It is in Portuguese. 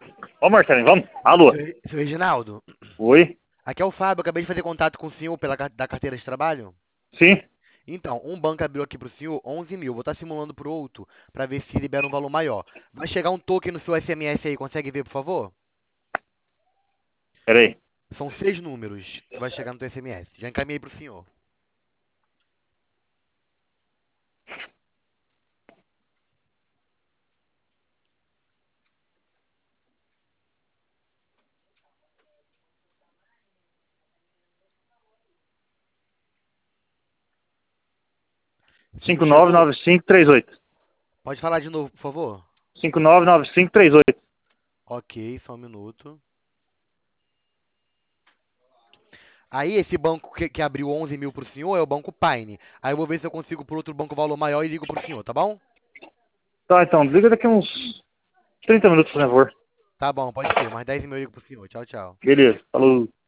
Ô, Marcelinho, vamos? Alô? Seu Reginaldo, Oi? aqui é o Fábio, acabei de fazer contato com o senhor da carteira de trabalho. Sim? Então, um banco abriu aqui pro senhor 11 mil, vou estar simulando pro outro pra ver se libera um valor maior. Vai chegar um token no seu SMS aí, consegue ver, por favor? Peraí. São 6 números que vai chegar no teu SMS. Já encaminhei pro senhor. 599538. Chegou? Pode falar de novo, por favor? 599538. Ok, só um minuto. Aí, esse banco que abriu 11 mil pro senhor é o Banco Paine. Aí eu vou ver se eu consigo por outro banco valor maior e ligo pro senhor, tá bom? Tá, então, liga daqui uns 30 minutos, por favor. Tá bom, pode ser. Mais 10 mil eu ligo pro senhor. Tchau, tchau. Beleza, falou.